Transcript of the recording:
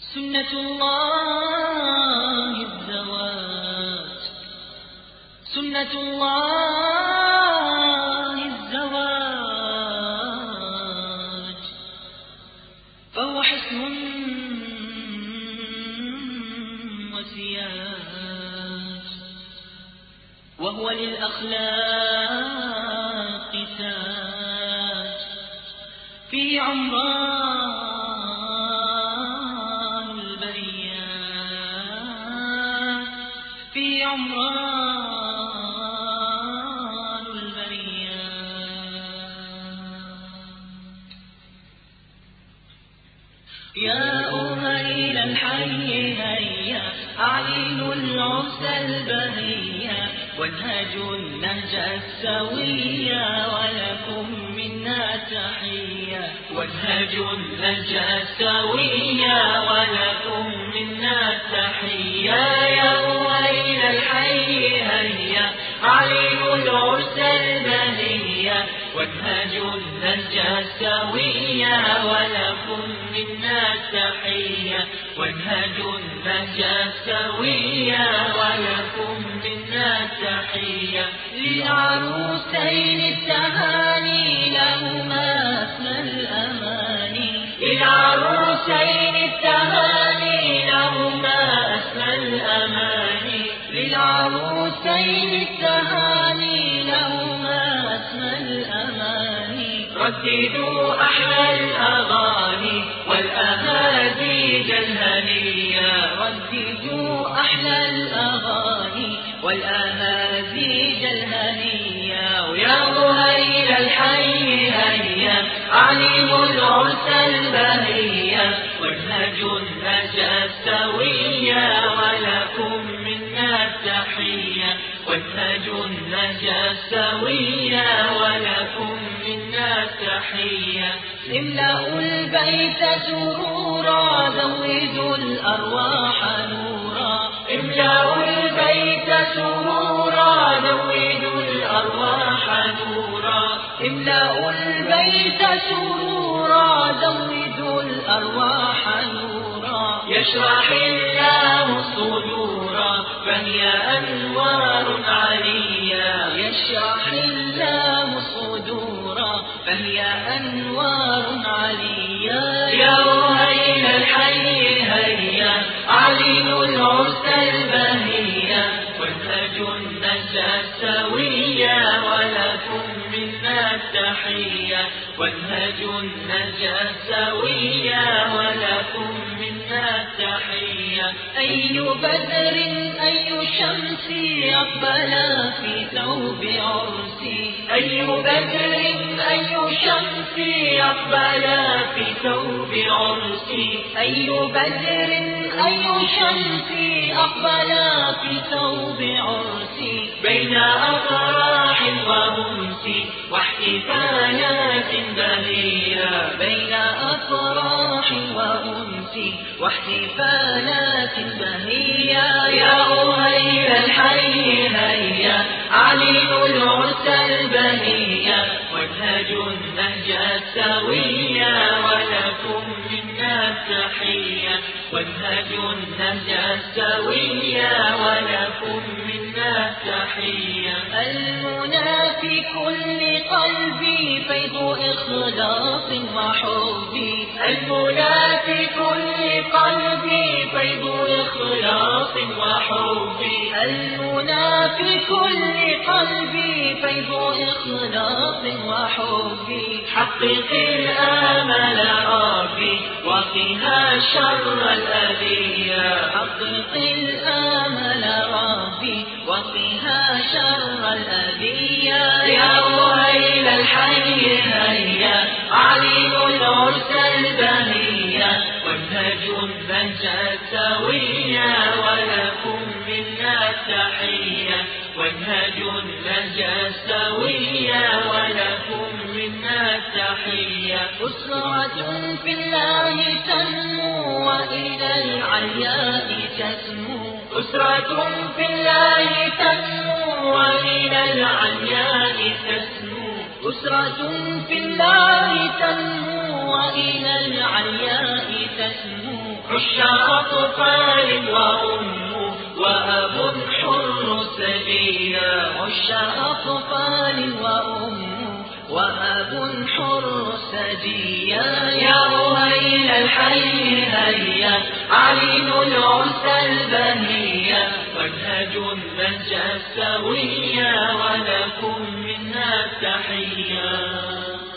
سنة الله الزواج، سنة الله الزواج، فهو حسن وسياج، وهو للأخلاق تاج، في عمران البريات، في عمران البريات. يا أهيل الحي هيا أعلنوا العرس البهية وانهجوا النهج السوية ولكم منا تحية، وانهجوا النهج السوية ولكم منا تحية. يا أهيل الحي هيا أعلنوا العرس البهية وانهجوا النهج السوية ولكم منا تحية، وانهجوا النهج السوية ولكم منا تحية. للعروسين التهاني لهما أسمى الأماني، للعروسين التهاني لهما أسمى الأماني، للعروسين التهاني لهما أسمى الأماني. رددوا أحلى الأغاني والأهازيج الهنية، رددوا أحلى الأغاني والأهازيج الهنية. ويا أهيل الحي هيا أعلنوا العرس البهية وانهجوا النهج السوية ولكم منا تحية، وانهجوا النهج السوية ولكم منا تحية. املأوا البيت سرورا زودوا الأرواح نورا، املأوا البيت سرورا زودوا الأرواح نورا، املأوا البيت سرورا زودوا الأرواح نورا. يشرح الله صدورا فهي أنوار عليا، يشرح الله صدورا فهي أنوار عليا. يا أهيل الحي هيا أعلنوا العرس البهية وانهجوا النهج السوية ولكم منا تحية، وانهجوا النهج السوية ولكم منا تحية. أي بدر أي شمس أقبلا في ثوب عرسي، أي بدر أي شمس أقبلا في ثوب عرسي، أي بدر أي شمس أقبلا في ثوب عرسي. بين أفراح وأنس واحتفالات بهية، بين أفراح وأنس واحتفالات بهية. يا أهيل الحي هيا أعلنوا العرس البهية وانهجوا النهج السوية ولكم منا تحية، وانهجوا النهج السوية ولكم منا تحية. المنى في كل قلبي فيض إخلاص وحبي، المنى في كل قلبي فيض إخلاص وحبي، المنى في كل قلبي فيض إخلاص وحبي. حقق الآمل ربي وقها شر الأذية، حقق الآمل ربي وقها شر الأذية. يا أهيل الحي هيا أعلنوا العرس البهية وانهجوا النهج السوية ولكم منا تحية، وانهجوا النهج السوية ولكم منا تحية. أسرة في الله تنمو وإلى العلياء تسمو، أسرة في الله تنمو وإلى العلياء تسمو، أسرة في الله تنمو وإلى العلياء تسمو. عشاق أطفال وأم وأب حر سبيلا، عشاق أطفال وأم وأب حر سجيا. يا أهيل الحي هيا علينوا العرس البهيا، وانهجوا النهج السويا ولكم منا التحيا.